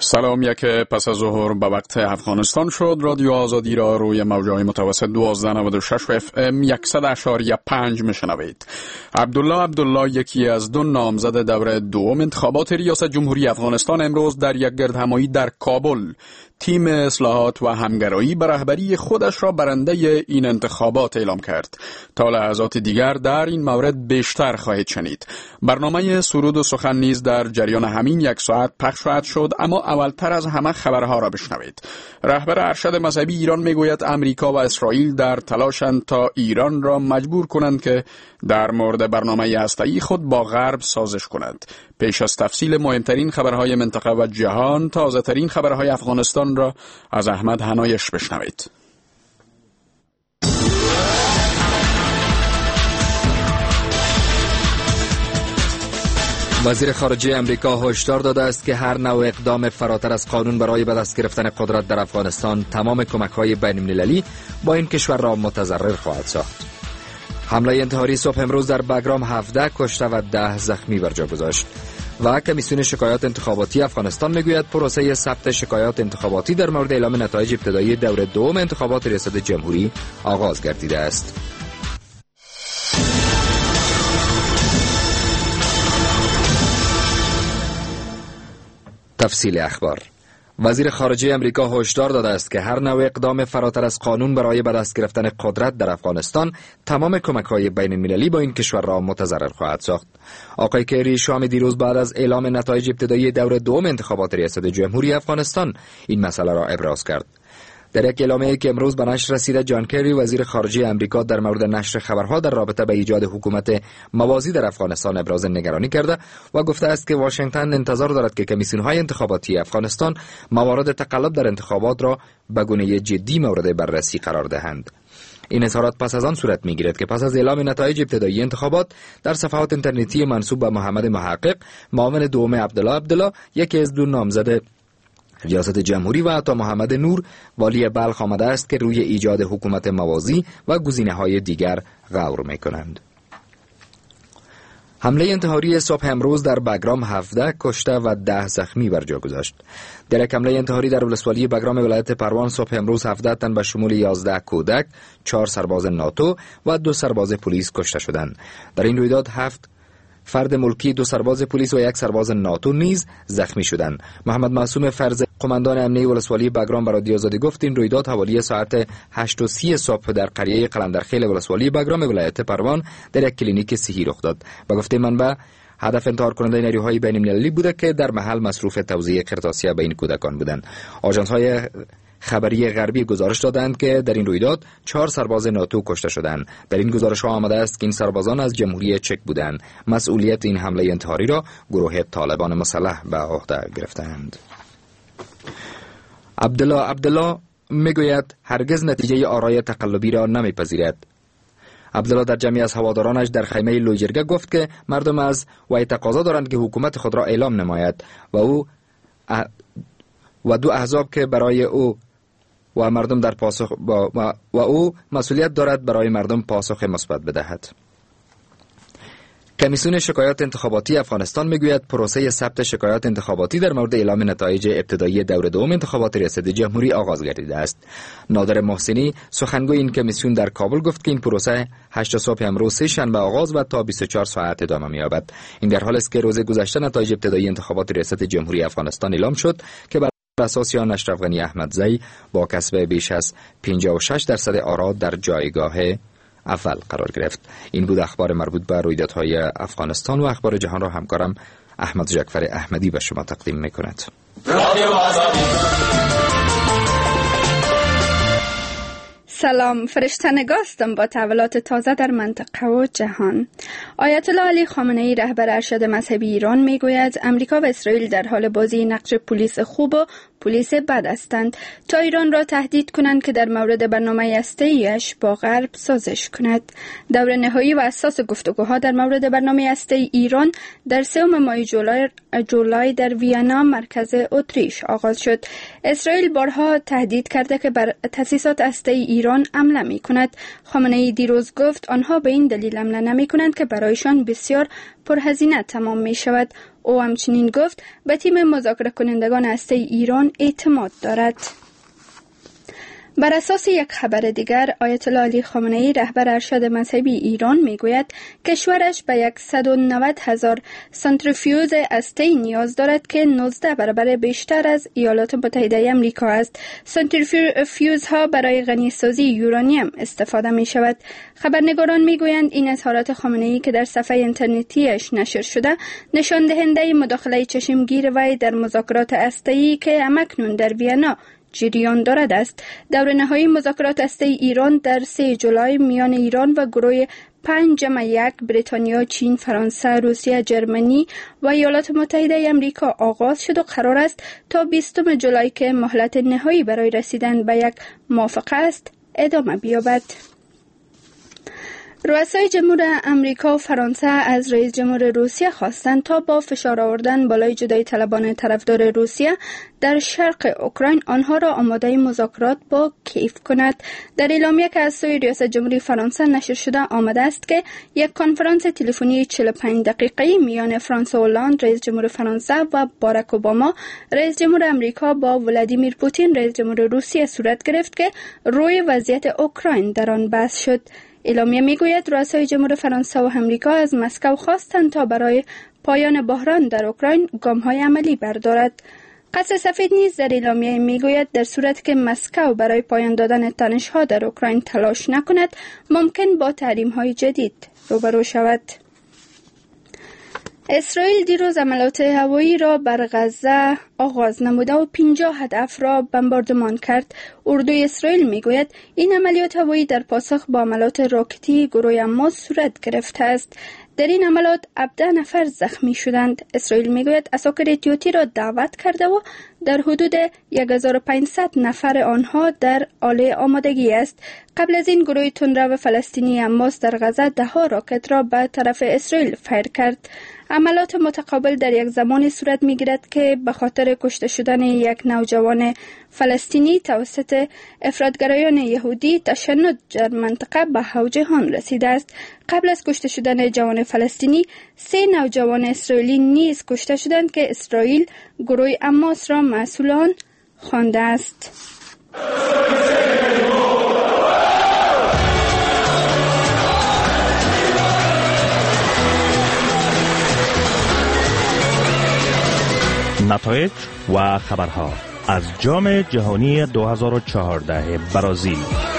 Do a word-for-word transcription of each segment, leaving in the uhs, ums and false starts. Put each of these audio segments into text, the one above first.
سلام. یک پس از ظهر به وقت افغانستان شد. رادیو آزادی را روی موجهای متوسط دوازده نود و شش اف ام صد اشاری پنج میشنوید. عبدالله عبدالله، یکی از دو نامزد دور دوم انتخابات ریاست جمهوری افغانستان، امروز در یک گردهمایی در کابل تیم اصلاحات و همگرایی به رهبری خودش را برنده این انتخابات اعلام کرد. تا لحظات دیگر در این مورد بیشتر خواهید شنید. برنامه سرود و سخن نیز در جریان همین یک ساعت پخش خواهد شد، اما اولتر از همه خبرها را بشنوید. رهبر ارشد مذهبی ایران میگوید امریکا و اسرائیل در تلاشند تا ایران را مجبور کنند که در مورد برنامه هسته‌ای خود با غرب سازش کند. پیش از تفصیل مهمترین خبرهای منطقه و جهان، تازه ترین خبرهای افغانستان را از احمد هنایش بشنوید. وزیر خارجه امریکا هشدار داده است که هر نوع اقدام فراتر از قانون برای به دست گرفتن قدرت در افغانستان تمام کمک‌های بین‌المللی با این کشور را متضرر خواهد ساخت. حمله انتحاری صبح امروز در بگرام هفده کشته و ده زخمی بر جا گذاشت. و کمیسیون شکایات انتخاباتی افغانستان میگوید پروسه ثبت شکایات انتخاباتی در مورد اعلام نتایج ابتدایی دور دوم انتخابات ریاست جمهوری آغاز گردیده است. تفصیل اخبار. وزیر خارجه امریکا هشدار داده است که هر نوع اقدام فراتر از قانون برای به دست گرفتن قدرت در افغانستان تمام کمک‌های بین‌المللی با این کشور را متضرر خواهد ساخت. آقای کری شام دیروز بعد از اعلام نتایج ابتدایی دور دوم انتخابات ریاست جمهوری افغانستان این مسئله را ابراز کرد. در یک اعلامیه‌ای که امروز به نشر رسیده، جان کری وزیر خارجه امریکا در مورد نشر خبرها در رابطه با ایجاد حکومت موازی در افغانستان ابراز نگرانی کرده و گفته است که واشنگتن انتظار دارد که کمیسیون‌های انتخاباتی افغانستان موارد تقلب در انتخابات را به گونه جدی مورد بررسی قرار دهند. این اظهارات پس از آن صورت می‌گیرد که پس از اعلام نتایج ابتدایی انتخابات در صفحات اینترنتی منسوب به محمد محقق، معاون دوم عبدالله عبدالله، یکی از دو نامزد ریاست جمهوری، و عطا محمد نور والی بلخ آمده است که روی ایجاد حکومت موازی و گزینه‌های دیگر غور می‌کنند. حمله انتحاری صبح امروز در بگرام هفده کشته و ده زخمی بر جا گذاشت. در یک حمله انتحاری در ولسوالی بگرام ولایت پروان صبح امروز هفده تن به شمول یازده کودک، چهار سرباز ناتو و دو سرباز پلیس کشته شدند. در این رویداد هفت فرد ملکی، دو سرباز پلیس و یک سرباز ناتو نیز زخمی شدند. محمد معصوم فرز، قماندان امنیه ولسوالی بگرام، برای رادیو آزادی گفت این رویداد حوالی ساعت هشت و سی صبح در قریه قلندرخیل ولسوالی بگرام ولایت پروان در یک کلینیک صحی رخ داد. به گفته منبع، هدف انتحار کننده نیروهای بین‌المللی بوده که در محل مصروف توزیع قرطاسیه به این کودکان بودند. آژانس‌های خبری غربی گزارش دادند که در این رویداد چهار سرباز ناتو کشته شدند. در این گزارش ها آمده است که این سربازان از جمهوری چک بودند. مسئولیت این حمله انتحاری را گروه طالبان مسلح به عهده گرفتند. عبدالله عبدالله میگوید هرگز نتیجه آرای تقلبی را نمیپذیرد. عبدالله در جمعی از هوادارانش در خیمه لویجرگه گفت که مردم از وی تقاضا دارند که حکومت خود را اعلام نماید و او و دو احزاب که برای او و مردم در پاسخ با و, و او مسئولیت دارد برای مردم پاسخ مثبت بدهد. کمیسیون شکایات انتخاباتی افغانستان میگوید پروسه ثبت شکایات انتخاباتی در مورد اعلام نتایج ابتدایی دور دوم انتخابات ریاست جمهوری آغاز گردیده است. نادر محسنی، سخنگوی این کمیسیون، در کابل گفت که این پروسه هشت صبح امروز سه شنبه آغاز و تا بیست و چهار ساعت ادامه می‌یابد. این در حالی است که روز گذشته نتایج ابتدایی انتخابات ریاست جمهوری افغانستان اعلام شد که بر اساس آن اشرف غنی احمدزی با کسب بیش از پنجاه و شش درصد آرا در جایگاه اول قرار گرفت. این بود اخبار مربوط به رویدادهای افغانستان و اخبار جهان را همکارم احمد جعفر احمدی به شما تقدیم می‌کند. سلام، فرشته نگاستم با تحولات تازه در منطقه و جهان. آیت الله علی خامنه ای، رهبر ارشد مذهبی ایران، میگوید امریکا و اسرائیل در حال بازی نقش پلیس خوب و پلیس بد هستند تا ایران را تهدید کنند که در مورد برنامه هسته‌ایش با غرب سازش کند. دور نهایی و اساس گفتگوها در مورد برنامه هسته‌ای ایران در سوم ماه جولای, جولای در وینا مرکز اتریش آغاز شد. اسرائیل بارها تهدید کرده که بر تأسیسات هسته‌ای ایران ایران حمله می کند. خامنه ای دیروز گفت آنها به این دلیل حمله نمی کنند که برایشان بسیار پرهزینه تمام می شود. او همچنین گفت به تیم مذاکره کنندگان هسته ایران اعتماد دارد. بر اساس یک خبر دیگر، آیت الله علی خامنه ای رهبر ارشد مذهبی ایران میگوید کشورش به صد و نود هزار سانتریفیوژ هسته‌ای نیاز دارد که نوزده برابر بیشتر از ایالات متحده آمریکا است. سانتریفیوژها برای غنیسازی یورانیم استفاده می شود. خبرنگاران میگویند این اظهارات خامنه ای که در صفحه اینترنتیش نشر شده نشان دهنده مداخله چشمگیر وی در مذاکرات هسته‌ای که همکنون در وینا جریان دارد است. دور نهایی مذاکرات هسته ایران در سه جولای میان ایران و گروه پنج جمع یک بریتانیا، چین، فرانسه، روسیه، جرمنی و ایالات متحده آمریکا آغاز شد و قرار است تا بیستم جولای که مهلت نهایی برای رسیدن به یک موافقه است ادامه بیابد. رؤسای جمهور امریکا و فرانسه از رئیس جمهور روسیه خواستند تا با فشار آوردن بالای جدایی طلبان طرفدار روسیه در شرق اوکراین آنها را آماده مذاکرات با کیف کند. در اعلامیه که از سوی ریاست جمهوری فرانسه نشر شده آمده است که یک کنفرانس تلفنی چهل و پنج دقیقه‌ای میان فرانسوا هولند رئیس جمهور فرانسه و باراک اوباما رئیس جمهور امریکا با ولادیمیر پوتین رئیس جمهور روسیه صورت گرفت که روی وضعیت اوکراین در آن بحث شد. اعلامیه میگوید رؤسای جمهور فرانسه و امریکا از مسکو خواستند تا برای پایان بحران در اوکراین گام‌های عملی بردارد. قصر سفید نیز در اعلامیه میگوید در صورتی که مسکو برای پایان دادن تنش‌ها در اوکراین تلاش نکند، ممکن با تحریم‌های جدید روبرو شود. اسرائیل دیروز عملیات هوایی را بر غزه آغاز نموده و پنجاه هدف را بمباردمان کرد. اردوی اسرائیل میگوید این عملیات هوایی در پاسخ با عملیات راکتی گروه حماس صورت گرفته است. در این عملیات هفده نفر زخمی شدند. اسرائیل میگوید اساکر احتیاطی را دعوت کرده و در حدود هزار و پانصد نفر آنها در حال آمادگی است. قبل از این گروه تندرو فلسطینی حماس در غزه ده ها راکت را به طرف اسرائیل فیر کرد. عملیات متقابل در یک زمانی صورت می‌گیرد که به خاطر کشته شدن یک نوجوان فلسطینی توسط افراطگرایان یهودی تشنج در منطقه به اوج آن رسیده است. قبل از کشته شدن جوان فلسطینی، سه نوجوان اسرائیلی نیز کشته شدند که اسرائیل گروه حماس را مسئول آن خوانده است. نتایج و خبرها از جام جهانی دو هزار و چهارده برزیل.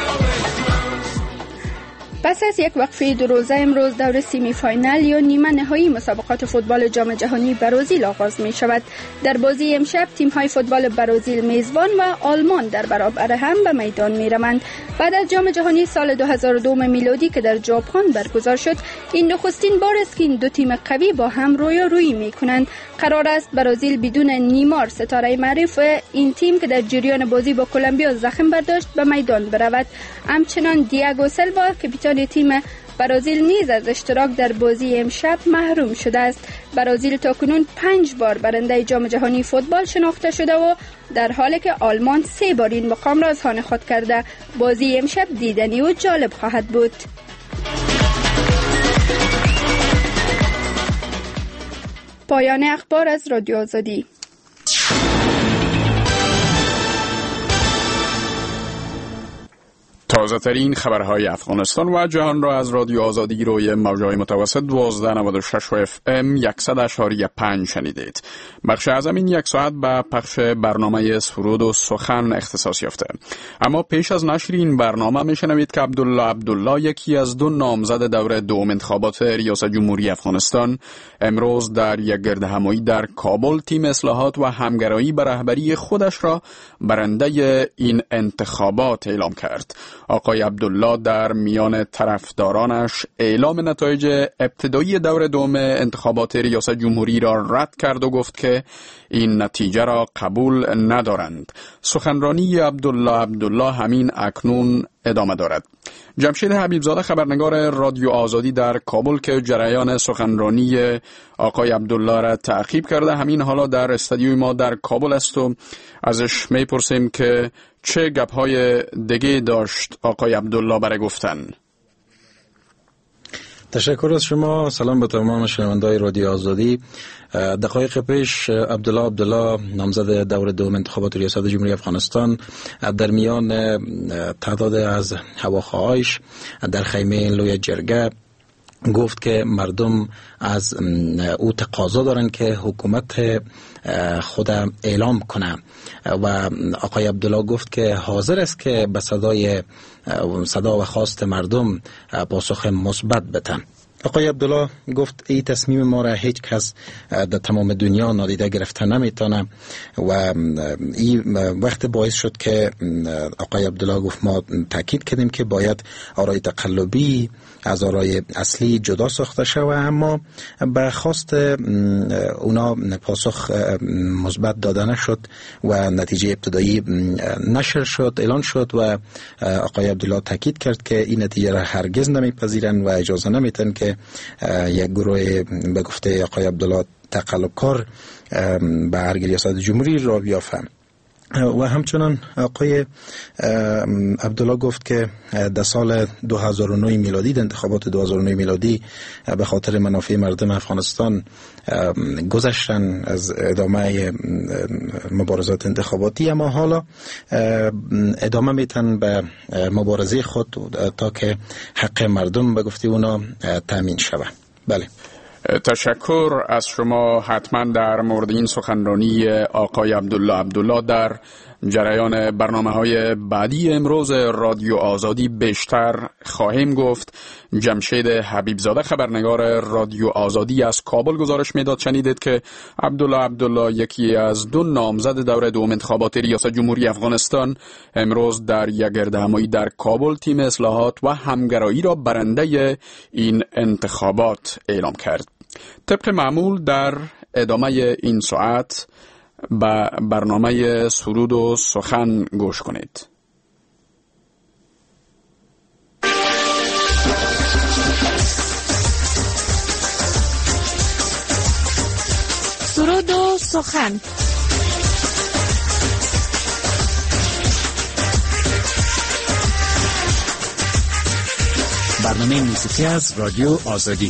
پس از یک وقفه دو روزه امروز دور سیمی فاینال یا نیمه نهایی مسابقات فوتبال جام جهانی برزیل آغاز می شود. در بازی امشب تیم های فوتبال برزیل میزبان و آلمان در برابر هم به میدان می روند. بعد از جام جهانی سال دو هزار و دو میلادی که در ژاپن برگزار شد، این نخستین بار است که این دو تیم قوی با هم رویارویی می کنند. قرار است برزیل بدون نیمار ستاره معروف این تیم که در جریان بازی با کلمبیا زخم برداشت به میدان برود. همچنان دیاگو سیلوا کاپیتان تیم برزیل نیز از اشتراک در بازی امشب محروم شده است. برزیل تاکنون پنج بار برنده جام جهانی فوتبال شناخته شده و در حالی که آلمان سه بار این مقام را از آن خود کرده. بازی امشب دیدنی و جالب خواهد بود. پایان اخبار از رادیو آزادی. تازه ترین خبرهای افغانستان و جهان را از رادیو آزادی روی موج‌های متوسط دوازده نود و شش و اف ام صد اشاری پنج شنیدید. بخش از این یک ساعت به پخش برنامه سرود و سخن اختصاص یافته. اما پیش از نشر این برنامه میشنوید که عبدالله عبدالله، یکی از دو نامزد دور دوم انتخابات ریاست جمهوری افغانستان، امروز در یک گردهمایی در کابل تیم اصلاحات و همگرایی به رهبری خودش را برنده این انتخابات اعلام کرد. آقای عبدالله در میان طرفدارانش اعلام نتایج ابتدایی دور دوم انتخابات ریاست جمهوری را رد کرد و گفت که این نتیجه را قبول ندارند. سخنرانی عبدالله عبدالله همین اکنون ادامه دارد. جمشید حبیبزاده خبرنگار رادیو آزادی در کابل که جریان سخنرانی آقای عبدالله را تعقیب کرده همین حالا در استودیوی ما در کابل است و ازش میپرسیم که چه گپ‌های دیگه داشت آقای عبدالله برای گفتن. تشکر از شما. سلام به تمام شنونده‌های رادیو آزادی. دقایق پیش عبدالله عبدالله نامزد دور دوم انتخابات ریاست جمهوری افغانستان در میان تعداد از هواخواهایش در خیمه لوی جرگه گفت که مردم از او تقاضا دارند که حکومت خود اعلام کنه و آقای عبدالله گفت که حاضر است که به صدای صدا و خواست مردم پاسخ مثبت بده. آقای عبدالله گفت این تصمیم ما را هیچ کس در تمام دنیا نادیده گرفته نمیتونه و این وقت باعث شد که آقای عبدالله گفت ما تاکید کردیم که باید آرای تقلبی از آرای اصلی جدا ساخته شود، اما به خواست اونا پاسخ مثبت داده نشد و نتیجه ابتدایی نشر شد، اعلان شد و آقای عبدالله تاکید کرد که این نتیجه را هرگز نمیپذیرند و اجازه نمیتن که یک گروه به گفته آقای عبدالله تقلبکار به ارگ ریاست جمهوری را بیافته. و همچنان آقای عبدالله گفت که در سال دو هزار و نه میلادی، در انتخابات دو هزار و نه میلادی به خاطر منافع مردم افغانستان گذشتن از ادامه مبارزات انتخاباتی، اما حالا ادامه میتن به مبارزه خود تا که حق مردم به گفته اونا تامین شود. بله، تشکر از شما. حتما در مورد این سخنرانی آقای عبدالله عبدالله در جریان برنامه‌های بعدی امروز رادیو آزادی بیشتر خواهیم گفت. جمشید حبیبزاده خبرنگار رادیو آزادی از کابل گزارش میداد. شنیدید که عبدالله عبدالله یکی از دو نامزد دوره دوم انتخابات ریاست جمهوری افغانستان امروز در یک گردهمایی در کابل تیم اصلاحات و همگرایی را برنده این انتخابات اعلام کرد. طبق معمول در ادامه این ساعت به برنامه سرود و سخن گوش کنید. سرود و سخن. برنامه موسیقی از رادیو آزادی.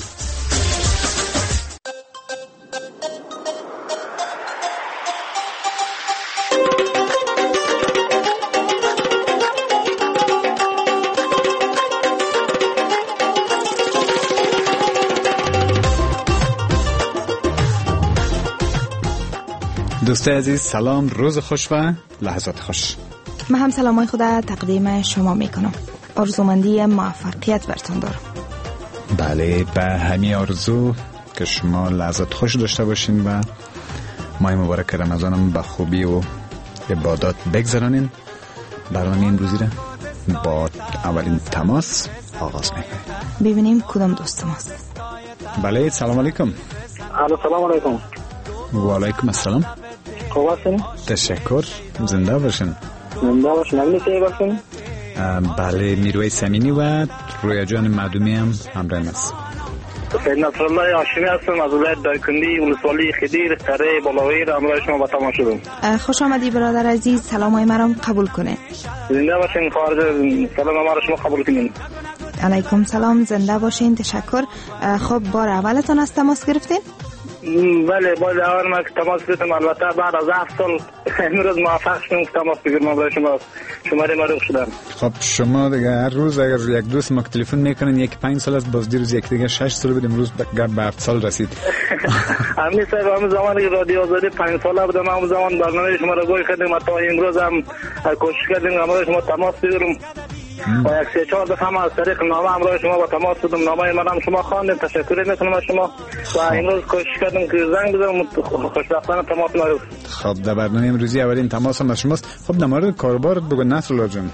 دوستای عزیز سلام، روز خوش و لحظات خوش. من هم سلامای خود تقدیم شما میکنم. آرزومندی موفقیت برتون دارم. بله، به همین آرزو که شما لحظات خوش داشته باشین و ماه مبارک رمضانم به خوبی و عبادات بگذرانین. برنامه امروزی را با اولین تماس آغاز میکنیم. ببینیم کدام دوست ماست. بله، سلام علیکم. الو، سلام علیکم. و علیکم السلام. خوب هستین؟ تشکر، زنده باشین. زنده باشین. نمی‌دونی کی باشین؟ بله، میروی سمینی و رویا جان معدومی هم همراه است. سید نصرالله هاشمی هستم از ولایت دایکنی، ولسوالی خدیر، قره بالاویر. همراه شما با تماس شدم. خوش آمدی برادر عزیز. سلامای مرا قبول کنه. زنده باشین. خارج سلام ما را شما قبول کنین. علیکم سلام. زنده باشین. تشکر. خب بار اولتون از تماس گرفتین؟ بله، باید اول ما که تماس گرفتم، البته بعد از هفت سال امروز موفق شدم که تماس بگیرم. برای شما شماره معروف شدم. خب شما دیگه هر روز اگر یک دوست ما تلفن میکنن یک پنج سال است، باز دیروز یک دیگه شش سال بود، امروز به هفت سال رسید. همین صاحب همون زمانی که رادیو آزادی پنج ساله بودم، همون زمان برنامه شما را گوش کردیم، تا امروز هم کوشش کردیم همراه شما تماس بگیرم. و یک سه چهار دفعه از طریق نامه همراه شما با تماس شدم. نامه منم شما خواندیم، تشکر میکنم از شما و امروز کوشش کردم که زنگ بزنم، خوشبختانه تماس نگرفت. خب در برنامه امروزی اولین تماس هم از شماست. خب در مورد کاربارت بگو نصرالله جان.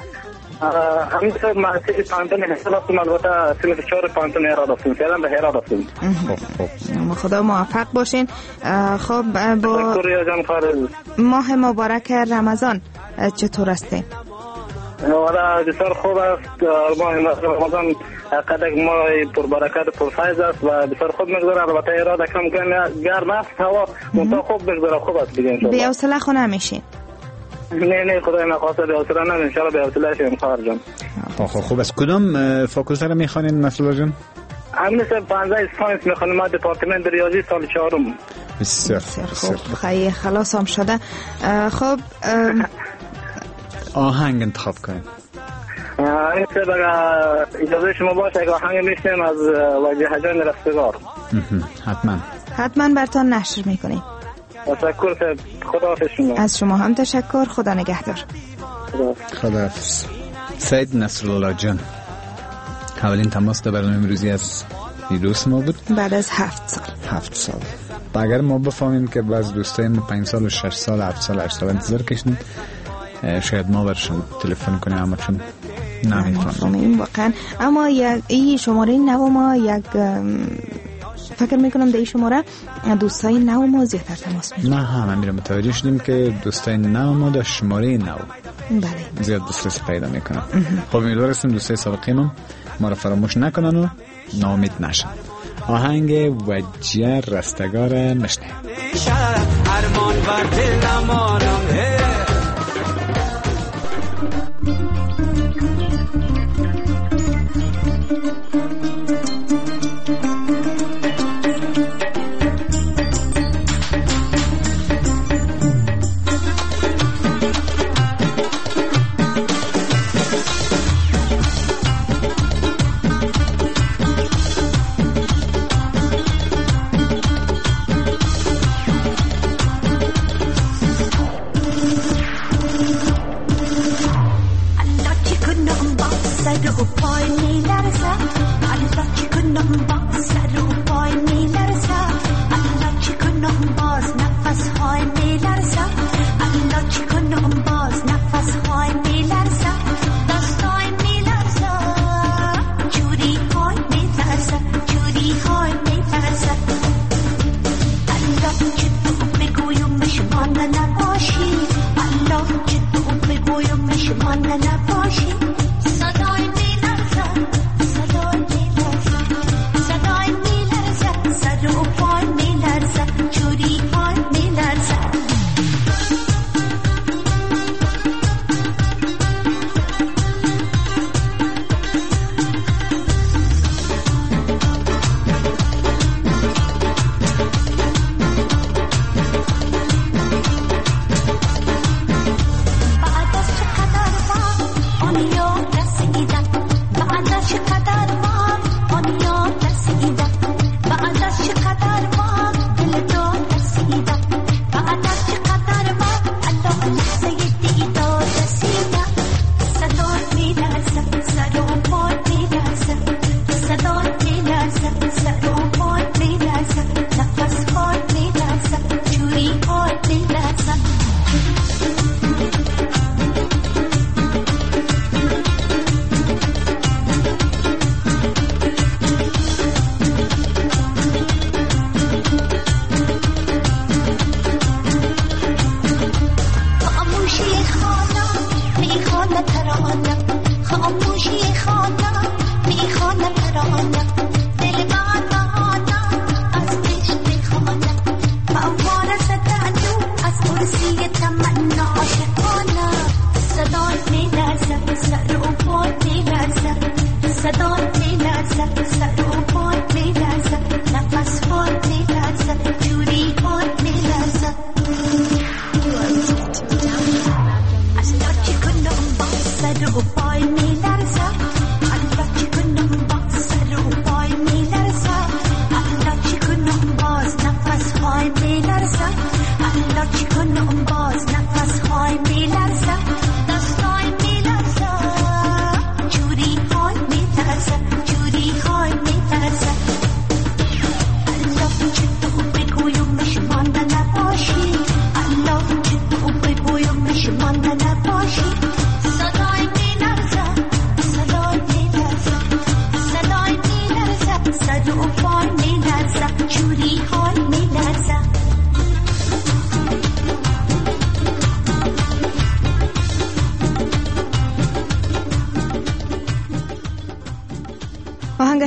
همین صاحب من سیل پانتون هستم، البته سیل چهار پانتون هرات هستم. فعلا به هرات هستم. خب خب خدا موفق باشین. خب با تشکر یا جان. خارج ماه مبارک رمضان چطور هستین؟ ولی بسیار خوب است. ماه رمضان قدک ماه پربرکت پرفیض است و بسیار خوب میگذره. البته اراده کم گرم است، هوا منطقه خوب میگذره، خوب است دیگه انشاءالله. بی حوصله خو نمیشین؟ نه نه خدای نخواسته بی حوصله نه، انشاءالله بی حوصله شیم خواهر جان. خب خوب است. کدام فاکولته رو میخوانید نصرالله جان؟ همین سه پانزده ساینس میخوانم، ما دپارتمنت ریاضی سال چهارم. بسیار خوب، خیلی خلاص هم شده. خب آهنگ انتخاب کنید. این سه بگه اجازه شما باشه که آهنگ میشنیم از وجه جان رستگار. حتما حتما برتان نشر میکنیم. تشکر سه، خداحافظ شما. از شما هم تشکر، خدا نگهدار. خداحافظ. سید نصرالله جان، اولین تماس در برنامه امروزی از دوست ما بود بعد از هفت سال. هفت سال. و اگر ما بفهمیم که بعض دوستای ما پنج سال و شش سال هفت سال هشت سال انتظار کشیدن، شاید ما برشون تلفن کنیم اما چون نمیفهمیم واقعا. اما یک این شماره نو ما یک فکر میکنم در این شماره دوستای نو ما زیادتر تماس میگیرن. نه همه میرم متوجه شدیم که دوستای نو ما در شماره نو بله زیاد دسترسی پیدا میکنن. خب امیدوار هستیم دوستای سابقین ما را فراموش نکنن و ناامید نشن. آهنگ وجه رستگار مشنه. ارمان و دلم آرام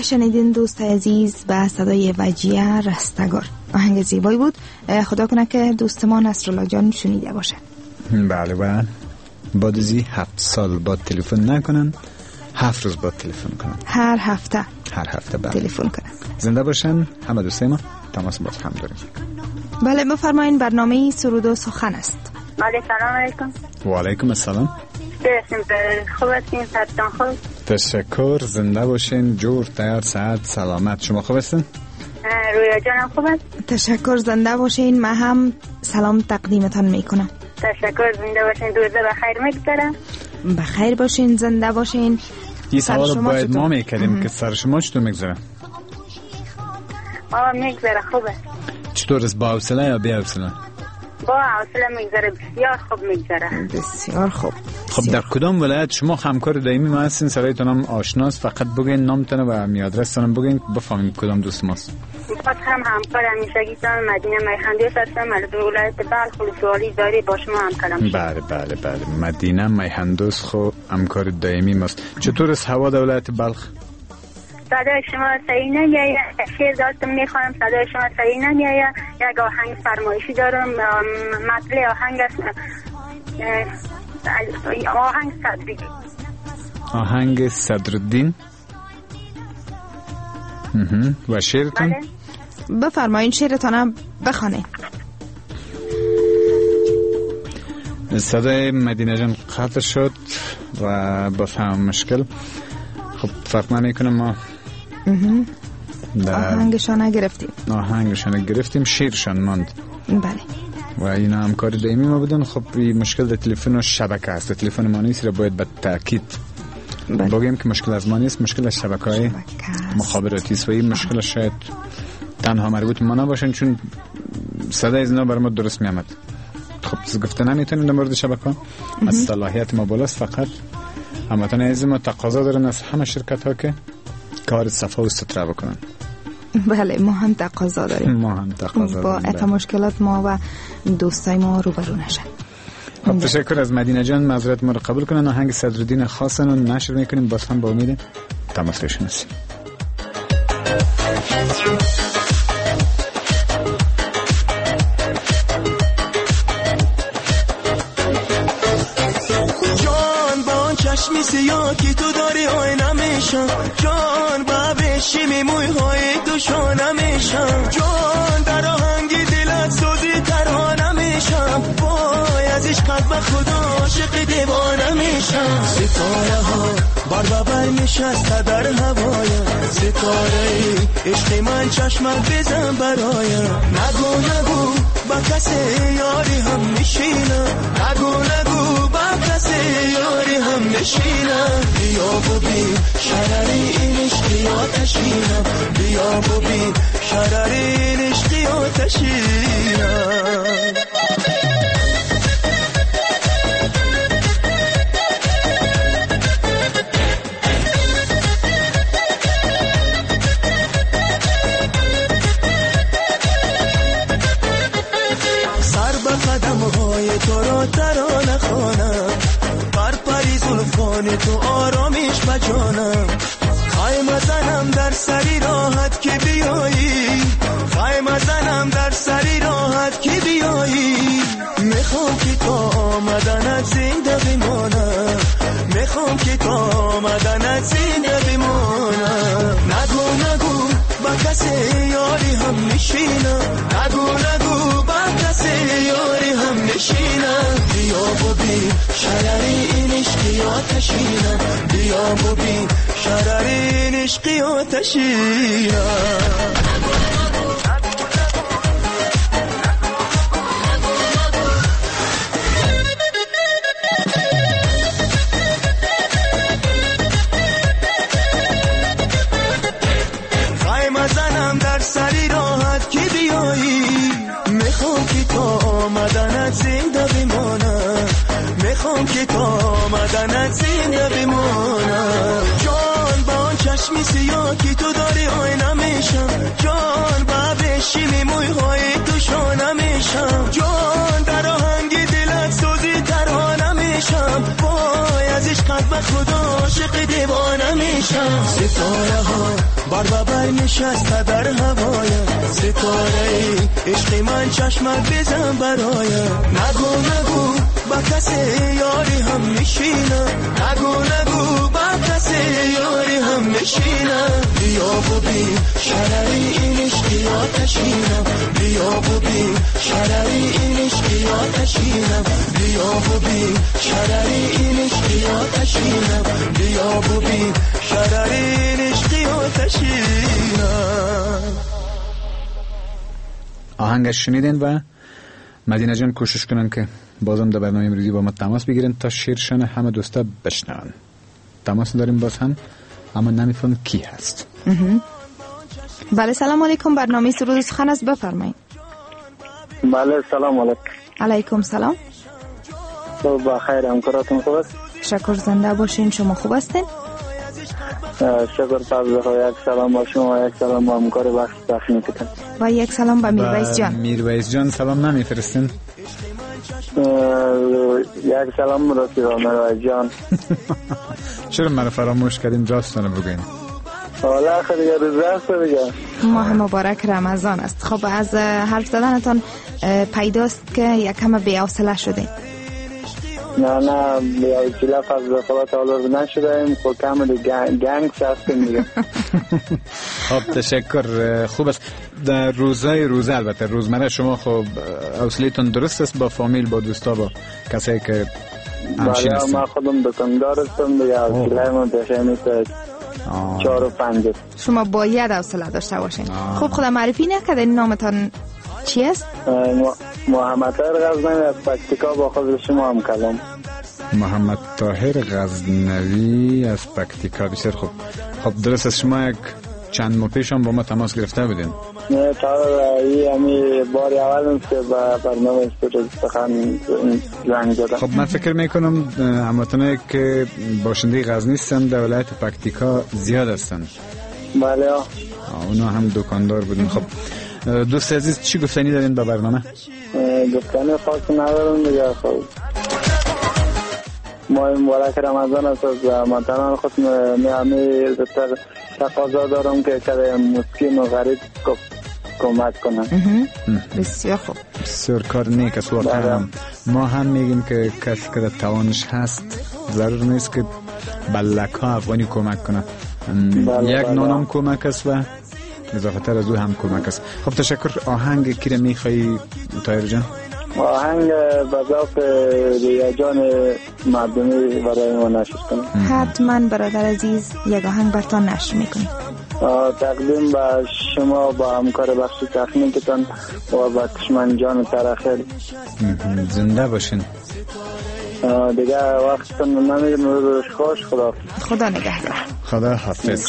شنیدین دوست عزیز به صدای وجیه رستگار. آهنگ زیبایی بود. خدا کنه که دوست ما نصرالله جان شنیده باشه. بله بله. بعد از هفت سال بعد تلفن نکنن، هفت روز بعد تلفن کنن، هر هفته هر هفته بله تلفن کنن. زنده باشن همه دوستای ما. تماس باز هم داریم. بله بفرمایین. برنامه سرود و سخن است. بله سلام علیکم. و علیکم السلام. خوب هستین؟ صحتتان خوب؟ تشکر. زنده باشین، جور تیار سعد سلامت. شما خوب هستین؟ رویا جانم خوب است؟ تشکر. زنده باشین. من هم سلام تقدیمتان میکنم. تشکر. زنده باشین. روزه بخیر میگذره. بخیر باشین. زنده باشین. این سوال باید ما میکردیم که سر شما چطور میگذره؟ آه میگذره خوبه. چطور است؟ با حوصله یا بی حوصله؟ با حوصله میگذره. بسیار خوب میگذره. بسیار خوب. خب در کدام ولایت شما همکار دائمی ما هستین؟ سرایتون هم آشناست، فقط بگین نامتون و میادرستون بگین بفهمیم کدام دوست ماست. باز هم همکار همیشگیتان مدینه میخندوس هستم. از ولایت بلخ. سوالی داری با شما همکارم. بله بله بله. مدینه میخندوس خو همکار دائمی ماست. چطور است هوا در ولایت بلخ؟ صدای شما صحیح نمیاد. شعر داشتم میخوام. صدای شما صحیح نمیاد. یک آهنگ فرمایشی دارم. مطلع آهنگ است. آهنگ صدرالدین. آهنگ صدرالدین. و شعرتون؟ بله. بفرمایین شعرتان بخونه. صدای مدینه جان قطع شد و بفهم مشکل. خب فرق نمیکنه. ما آهنگشان نگرفتیم. آهنگشان گرفتیم. شیرشان ماند. بله. و اینا همکار دائمی ما بودن. خب این مشکل در تلفن و شبکه است. تلفن ما نیست، را باید به تاکید بگیم که مشکل از ما نیست، مشکل از شبکه‌های مخابراتی است و این مشکل شاید تنها مربوط ما نباشن، چون صدای از اینا برای ما درست میامد. خب گفته نمیتونیم در مورد شبکه. از صلاحیت ما بالاست. فقط هموطن عزیز ما تقاضا دارن از همه شرکت ها که کار صفا و ستره بکنن. بله ما هم تقاضا داریم. ما هم تقاضا با داریم. اتا مشکلات ما و دوستای ما روبرو نشن. خب تشکر از مدینه جان. معذرت ما رو قبول کنن. آهنگ صدرالدین خاصن رو نشر میکنیم. باز هم با امید تماس بشناسیم. جان با آن چشمی سیاه که تو داری آینه میشم. جان با بشیمی موی های تو شانه میشم. جان در آهنگی دلت سوزی ترانه میشم. وای از عشقت به خدا عاشق دیوانه میشم. ستاره ها بر بر نشسته در هوایم. ستاره ای عشق من چشمت بزن برایم. نگو نگو با کسی یاری هم نشینم. نگو نگو با کسی یاری هم نشینم. بیا ببین شرری این عشقی آتشینم. بیا ببین شرری این عشقی آتشینم. تو را ترانه خوانم. پر پری زلفان تو آرامیش بجانم. خواهیم زنم در سری راحت که بیایی. خواهیم زنم در سری راحت که بیایی. میخوام که تا آمدنت زنده بمانم. میخوام که تا آمدنت زنده بمانم. نگو نگو با کسی یاری هم نشینم. نگو نگو با کسی یاری هم نشینم. بیا ببین شرری این عشقی آتشینم. بیا ببین شرری این عشقی آتشینم. سری راحت که بیایی. میخوام که تا آمدنت زنده بمانم. میخوام که تا آمدنت زنده بمانم. جان با آن چشمی سیاه که تو داری آینه میشم. جان با بشیمی موی های تو شانه میشم. جان در آهنگی دلت سوزی ترانه میشم. وای از عشقت به خدا عاشق دیوانه میشم. ستاره ها بر ببر نشسته در هوایم ستاره ای عشق من چشمت بزن برایم نگو نگو با کسی یاری هم میشینم نگو نگو با کسی یاری هم میشینم بیا و بین شرری این عشقی آتشینم بیا و بین شرری این عشقی آتشینم بیا و بین شرری این عشقی آتشینم بیا و بین شرری این عشقی آتشینم. آهنگش شنیدین و مدینه جان کوشش کنن که بازم در برنامه امروزی با ما تماس بگیرن تا شیرشن همه دوستا بشنون. تماس داریم باز هم اما نمیفهم کی هست. بله سلام علیکم، برنامه سرود سخن است، بفرمایید. بله سلام علیکم. علیکم سلام. صبح بخیر، همکاراتون خوب است؟ شکر، زنده باشین. شما خوب هستین؟ شکر. فضل خدا. یک سلام با شما و یک سلام با همکار بخش تخنیک کن و یک سلام با میرویس جان. میرویس جان سلام نمیفرستین؟ یک سلام رسید میرویس جان. چرا من فراموش کردین؟ راستانه بگوین. حالا آخر دیگه روز است دیگه. ماه مبارک رمضان است. خب از حرف زدنتان پیداست که یک کم بی‌حوصله شدین. نه نه بی‌حوصله فضل خدا تعالی نشده ایم، خود کم دیگه گنگ هستیم دیگه. خب تشکر. خوب است. در روزهای روزه البته روزمره شما خب حوصله‌تون درست است با فامیل، با دوستا، با کسایی که همشین هستن؟ بله من خودم دکاندار هستم دیگه، حوصله من پیشه میشه چهار و پنج. شما باید حوصله داشته باشین. خب خدا معرفی نکردین، نامتان چی است؟ محمد طاهر غزنوی از پکتیکا، با خود شما هم کلام. محمد طاهر غزنوی از پکتیکا، بسیار خوب. خب درست است، شما یک چند ماه پیش هم با ما تماس گرفته بودین؟ نه طاهر ای همی باری اول است که با برنامه سرود سخن زنگ زدم. خب من فکر میکنم هموطنایی که باشنده غزنی هستن در ولایت پکتیکا زیاد هستن. بله اونا هم دکاندار بودن. خب دوست عزیز چی گفتنی دارین با برنامه؟ گفتنی خاصی ندارم دیگه. خب ماه مبارک رمضان است، از هموطنان خود می زودتر تقاضا دارم که کده مسکین و غریب کمک کنن. بسیار خوب، بسیار کار نیک است. واقعا ما هم میگیم که کسی که توانش هست ضرور نیست که بلک ها افغانی کمک کنه. یک نانم کمک است و اضافه تر از او هم کمک است. خب تشکر. آهنگ کی را میخوایی طاهر جان؟ آهنگ بذاف ریاجان مردمی برای ما نشر کنیم. حتما برادر عزیز یک آهنگ برتان نشر میکنیم. تقدیم به شما با همکار بخش تکنیکتان و با کشمن جان ترخیل. زنده باشین. دیگه وقتتون نمیگم، روز خوش. خدا خدا نگهدار. خدا حافظ.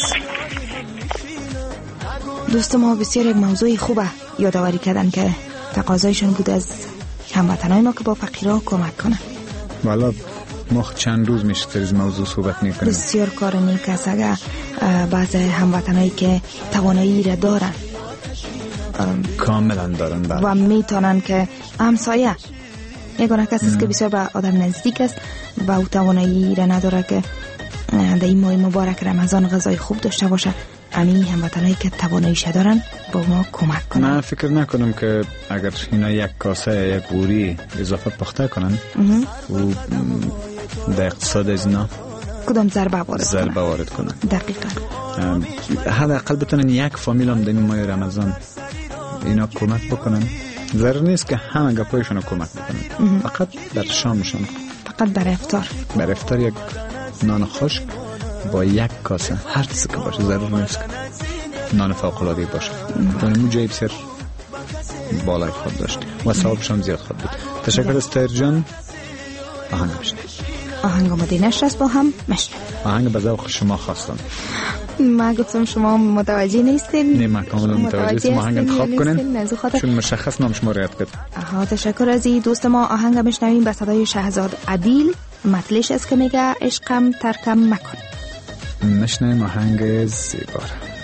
دوست ما بسیار یک موضوع خوبه یادآوری کردن که تقاضایشون بود از هموطنای ما که با فقیرها کمک کنن. والا ما چند روز میشه در این موضوع صحبت میکنیم. بسیار کار نیک است اگر بعض هموطنایی که توانایی را دارن، کاملا دارن بله. و میتونن که همسایه یگانه کسی است که بسیار به آدم نزدیک است و او توانایی را نداره که در این ماه مبارک رمضان غذای خوب داشته باشه، همین هموطنایی که تواناییش دارن با ما کمک کنن. من فکر نکنم که اگر اینا یک کاسه یک قوری اضافه پخته کنن و در اقتصاد از اینا کدام ضربه وارد ضربه وارد کنن. دقیقاً حداقل بتونن یک فامیل هم در این ماه رمضان اینا کمک بکنن. ضرور نیست که همه گپایشون رو کمک بکنن، فقط در شامشون، فقط در افطار در افطار یک نان خشک با یک کاسه هر چیزی که باشه، ضرور نیست که نان فوق‌العاده باشه. اون جای بسیار بالای خود داشت و ثوابش هم زیاد خود بود. تشکر از طاهر جان. آهنگ بشنوید. آهنگ آماده نشست با هم مشنوید. آهنگ به ذوق شما خواستم. ما گفتم شما متوجه نیستین. نه من کاملا متوجه هستم. آهنگ انتخاب کنین چون مشخص نام شما رعایت کرد. آها تشکر از این دوست ما. آهنگ میشنویم به صدای شهزاد عدیل. مطلعش است که میگه عشقم ترکم مکن. نشنویم آهنگ زیبا.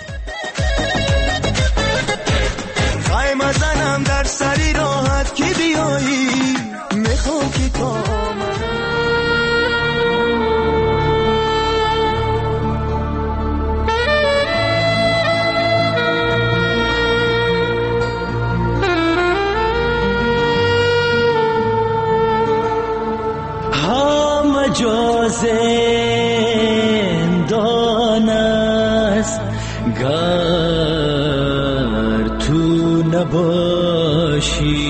خواهیم زنم در سری راحت که بیایی، میخوام که تا زندان است گر تو نباشی.